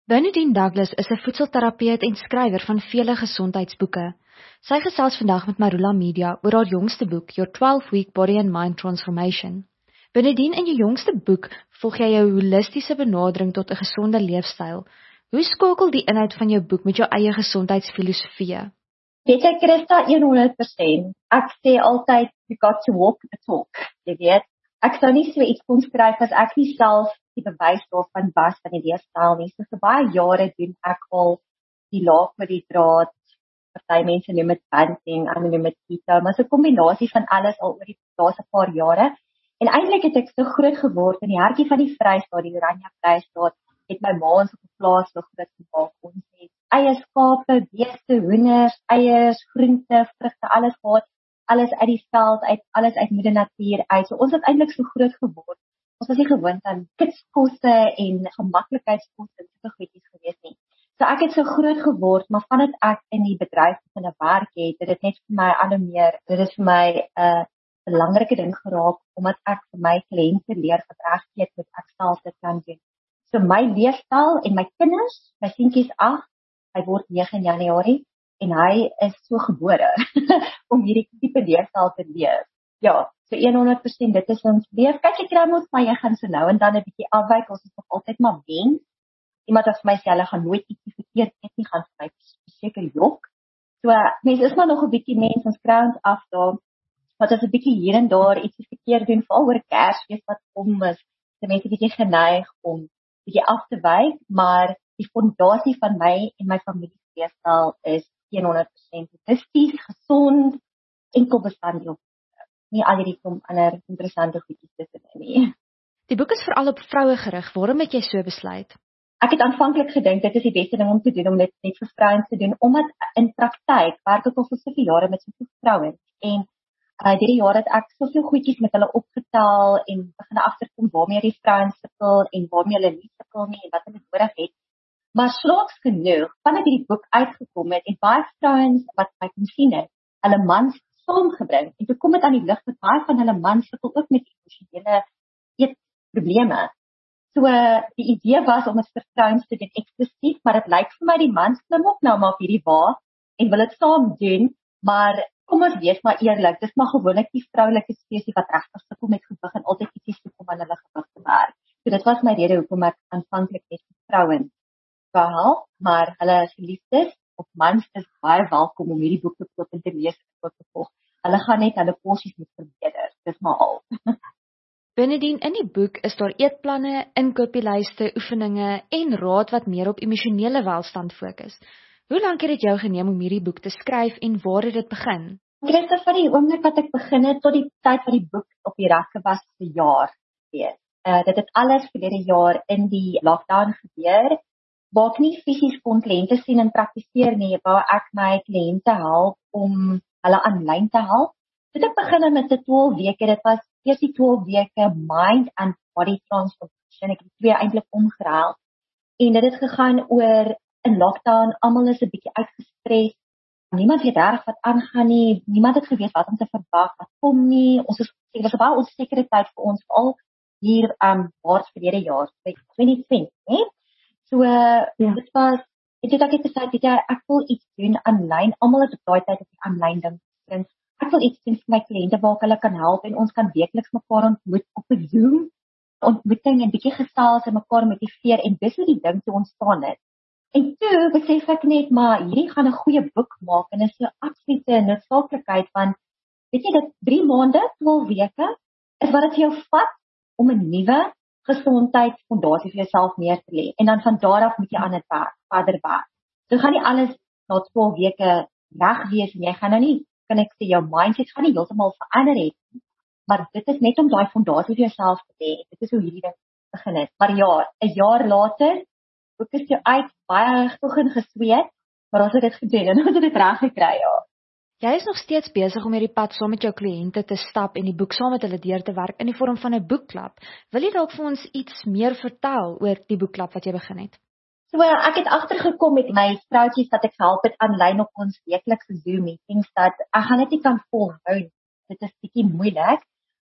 Bernadine Douglas is 'n voedselterapeut en skrywer van vele gesondheidsboeke. Sy gesels vandag met Marula Media oor haar jongste boek, Your 12-Week Body and Mind Transformation. Bernadine, in jou jongste boek volg jy jou holistiese benadering tot 'n gesonde leefstyl. Hoe skakel die inhoud van jou boek met jou eie gesondheidsfilosofie? Weet jy, Christa, 100%. Ek sê altyd, you got to walk the talk, jy weet. Ek sou nie so iets kon skryf as ek nie self die bewys daarvan was van die leefstyl nie. So vir baie jare doen ek al die laag met die draad. Party mense noem dit banting, ander noem dit keto, maar so 'n kombinasie van alles al oor die laaste paar jare. En eintlik het ek so groot geword in die hartjie van die Vrystaat, die Oranje Vrystaat, het my ma ons op 'n plaas so groot gemaak. Ons het eie skape, beeste, hoenders, eiers, groente, vrugte, alles gehad, alles uit die veld uit, alles uit moeder natuur uit. So ons het eintlik so groot geword. Ons was nie gewoond aan kitskosse en gemaklikheidskosse en sulke goedjies gewees nie. So ek het so groot geword, maar vandat ek in die bedryf begin werk het, dit net vir my al hoe meer, dit is vir my 'n belangrike ding geraak, omdat ek vir my kliënte leer wat regtig met ek self dit kan doen. So my leefstyl en my kinders, my seentjie is 8, hy word 9 in Januarie, en hy is so gebore om hierdie tipe leefstyl te leef. Ja, so 100% dit is ons leef. Kyk, ek kry mos maar jy gaan so nou en dan 'n bietjie afwyk, ons is nog altyd maar mens. Iemand wat vir my sê, hulle gaan nooit iets verkeerd nie, gaan vir my seker jok. So, mense is maar nog 'n bietjie mens, ons kry ons af daar, wat as 'n bietjie hier en daar iets verkeerd doen, veral oor Kersfees wat kom is, die mense bietjie geneig om bietjie af te wyk, maar die fondasie van my en my familie se leefstyl is 100% holisties, gesond, enkel bestanddeel. Nie al hierdie kom ander interessante goedjies tussenin nie. Die boek is veral op vroue gerig. Waarom het jy so besluit? Ek het aanvanklik gedink dit is die beste ding om te doen, om dit net vir vrouens te doen, omdat in praktyk werk ek al vir soveel jare met soveel vrouens en hierdie jaar het ek soveel goedjies met hulle opgetel en begin agterkom waarmee die vrouens sukkel en waarmee hulle nie sukkel nie en wat hulle nodig het. Maar slaaks genoeg, vandat hierdie boek uitgekom het en baie vrouens wat my kon sien het, hulle mans saamgebring en toe kom dit aan die lig dat baie van hulle mans sukkel ook met emosionele eetprobleme. So die idee was om dit vir vrouens te doen eksklusief, maar dit lyk vir my die mans klim ook nou maar op hierdie wa en wil dit saam doen, maar kom ons wees maar eerlik, dis maar gewoonlik die vroulike spesies wat regtig sukkel met gewig en altyd ietsie soek om aan hulle gewig te werk. So dit was my rede hoekom ek aanvanklik net vir vrouens wou help, maar hulle geliefdes of mans is baie welkom om hierdie boek te koop en te lees en ook te volg. Hulle gaan net hulle porsies moet verbeter, dis maar al. Bernadine, in die boek is daar eetplanne, inkopieslyste, oefeninge en raad wat meer op emosionele welstand fokus. Hoe lank het dit jou geneem om hierdie boek te skryf en waar het dit begin? Christa, van die oomblik wat ek begin het tot die tyd wat die boek op die rakke was, 'n jaar gewees. Dit het alles verlede jaar in die lockdown gebeur, waar ek nie fisies kon kliënte sien en praktiseer nie, waar ek my kliënte help om hulle aanlyn te help. Dit het begin met 'n 12 weke, dit was eers die 12 weke mind and body transformation, ek het die twee eintlik omgeruil, en dit het gegaan oor in lockdown, almal is 'n bietjie uitgestres, niemand weet reg wat aangaan nie, niemand het geweet wat om te verwag, wat kom nie, dit was 'n baie onsekere tyd vir ons, al hier Maart verlede jaar, 2020, né? So, dit was, ek het gesê, ek wil iets doen aanlyn, almal het op daai tyd op die aanlyn ding geprint. Ek wil iets doen vir my kliënte waar ek hulle kan help en ons kan weekliks mekaar ontmoet op 'n Zoom ontmoeting en bietjie gesels en mekaar motiveer en dis hoe die ding toe ontstaan het. En toe besef ek net maar hierdie gaan 'n goeie boek maak en is 'n absolute noodsaaklikheid van weet jy dat 3 maande, 12 weke is wat dit vir jou vat om 'n nuwe gesondheidsfondasie vir jouself neer te lê en dan van daar af moet jy aan dit werk, verder werk. So gaan nie alles na 12 weke reg wees en jy gaan nou nie kan ek sê jou mindset gaan nie heeltemal verander het, maar dit is net om daai fondasie vir jouself te hê. Dit is hoe hierdie ding begin het. Maar ja, 'n jaar later, boek is jou uit, baie begin gesweet, maar ons het dit gedoen en ons het dit reg gekry, ja. Jy is nog steeds besig om hierdie pad saam met jou kliënte te stap en die boek saam met hulle deur te werk in die vorm van 'n boekklub. Wil jy dalk vir ons iets meer vertel oor die boekklub wat jy begin het? So, ek het agtergekom met my vroutjies dat ek help het aanlyn op ons weeklikse Zoom meetings dat ek gaan dit nie kan volhou. Dit is bietjie moeilik,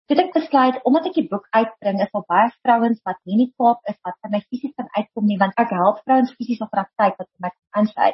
Toe ek besluit, omdat ek die boek uitbring, is daar baie vrouens wat nie in die Kaap is, wat vir my fisies kan uitkom nie, want ek help vrouens fisies op praktyk wat vir my kan aansluit.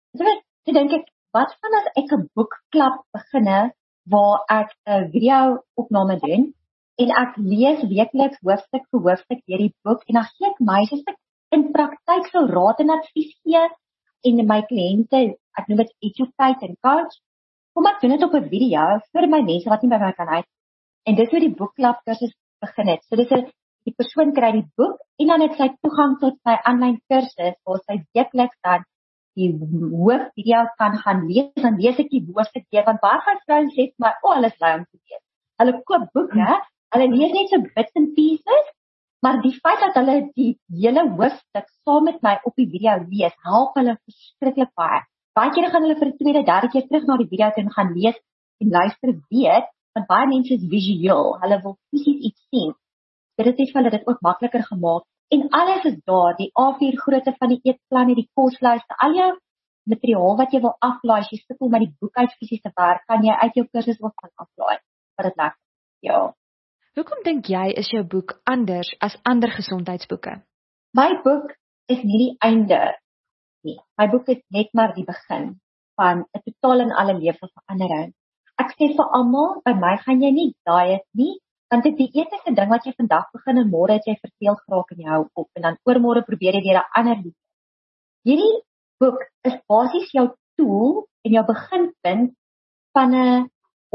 Toe dink ek, wat van as ek 'n boekklub beginne, waar ek 'n video opname doen, en ek lees weekliks hoofstuk vir hoofstuk deur die boek, en dan gee ek meisies in praktyk so raad en advies gee, en my kliënte, ek noem dit educate en coach, kom ek doen dit op 'n video vir my mense wat nie by my kan uit. En dit hoe die boekklub kursus begin het. So die persoon kry die boek, en dan het sy toegang tot sy aanlyn kursus, waar sy weekliks dan die hoofvideo kan gaan lees, dan lees ek die hoofstuk deur, want baie van vrouens sê vir my, hulle is lui om te lees. Hulle koop boeke, hulle lees net so bits and pieces, maar die feit dat hulle die hele hoofstuk saam met my op die video lees, help hulle verskriklik baie. Baie kere gaan hulle vir die tweede, derde keer terug na die video toe en gaan lees en luister weer, want baie mense is visueel, hulle wil fisies iets sien. Dit het vir hulle dit ook makliker gemaak. En alles is daar, die A4 grootte van die eetplanne, die koslyste, al jou materiaal wat jy wil aflaai, as jy sukkel met die boek uit fisies te werk, kan jy uit jou kursus ook gaan aflaai, wat dit lekker. Ja. Hoekom dink jy is jou boek anders as ander gesondheidsboeke? My boek is nie die einde nie. My boek is net maar die begin van 'n totaal en alle lewensverandering. Ek sê vir almal, by my gaan jy nie diet nie, want dit die etiese ding wat jy vandag begin en môre het jy verveeld geraak en jy hou op, en dan oormôre probeer jy weer 'n ander ding. Hierdie boek is basies jou tool en jou beginpunt van 'n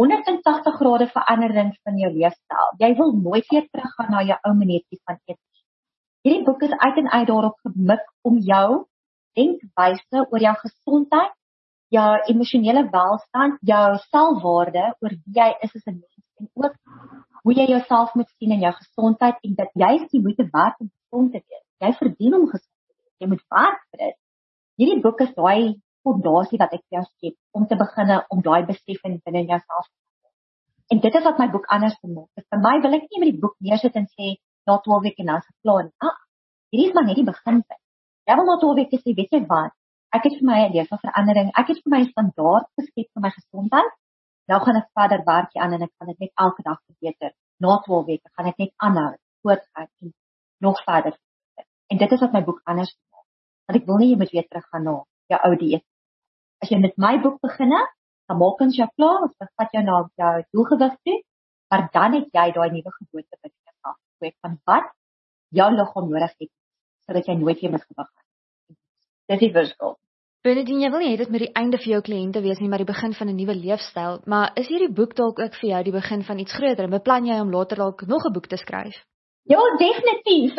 180 grade verandering van jou leefstyl. Jy wil nooit weer teruggaan na jou ou maniertjie van eet. Hierdie boek is uit en uit daarop gemik om jou denkwyse oor jou gesondheid, jou emosionele welstand, jou selfwaarde, oor wie jy is as 'n mens, en ook hoe jy jouself moet sien in jou gesondheid, en dat jy is die moeite werd om gesond te wees. Jy verdien om gesond te wees. Jy moet werk vir dit. Hierdie boek is daai fondasie wat ek vir jou skep om te begin om daai besef binne jouself te kry. En dit is wat my boek anders maak. Vir my wil ek nie met die boek neersit en sê na 12 weke nou se plan. Hierdie is maar net die beginpunt. Jy wil na 12 weke sê, weet jy wat? Ek het vir my 'n lewensverandering. Ek het vir my 'n standaard geskep vir my gesondheid. Nou gaan ek verder werk aan en ek gaan dit net elke dag verbeter. Na 12 weke gaan ek net aanhou, voortgaan en nog verder verbeter. En dit is wat my boek anders maak. Want ek wil nie jy moet weer teruggaan na jou ou dieet. As jy met my boek beginne, dan maak ons jou klaar, ons vat jou na jou doelgewig toe, maar dan het jy daai nuwe geboorte binne jouself. Ek van wat jou liggaam nodig het, sodat jy nooit weer misgewig gaan. Dis die verskil. Bernadine, jy wil nie hê dit moet die einde vir jou kliënte wees nie, maar die begin van 'n nuwe leefstyl. Maar is hierdie boek dalk ook vir jou die begin van iets groter? En beplan jy om later dalk nog 'n boek te skryf? Ja, definitief.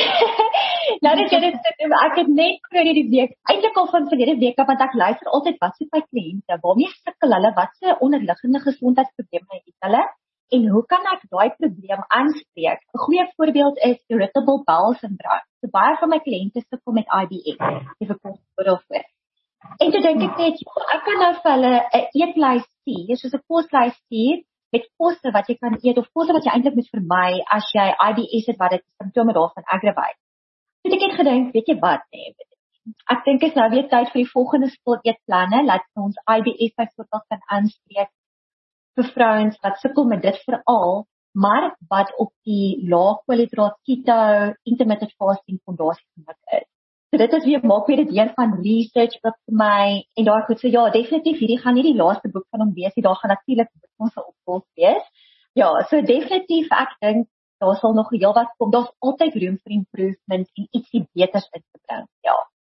Nou dat jy dit sê, ek het net vir hierdie week, eintlik al van verlede week, want ek luister altyd wat se by kliënte, waarmee sukkel hulle, wat se onderliggende gesondheidsprobleme het hulle, en hoe kan ek daai probleem aanspreek? 'n Goeie voorbeeld is irritable bowel syndrome. So baie van my kliënte sukkel met IBS, die verkoopsbodel voor. En toe dink ek net, ek kan nou vir hulle 'n eetlys stuur, soos 'n koslys stuur, met kosse wat jy kan eet, of kosse wat jy eintlik moet vermy, as jy IBS het, wat dit simptome daarvan aggravate. Toe ek het gedink, weet jy wat, nee, ek dink is nou weer tyd vir die volgende spul eetplanne, laat ons IBS byvoorbeeld kan aanspreek, vir vrouens wat sukkel met dit veral, maar wat op die lae koolhidraat keto intermittent fasting fondasie gemik is. So dit is weer maak weer dit deur van research wat vir my, en daar goed, so ja, definitief, hierdie gaan nie die laaste boek van hom wees, daar gaan natuurlik ons opvolg wees. Ja, so definitief, ek dink, daar sal nog heel wat kom, daar's altyd room vir improvement en ietsie beters in te bring, ja.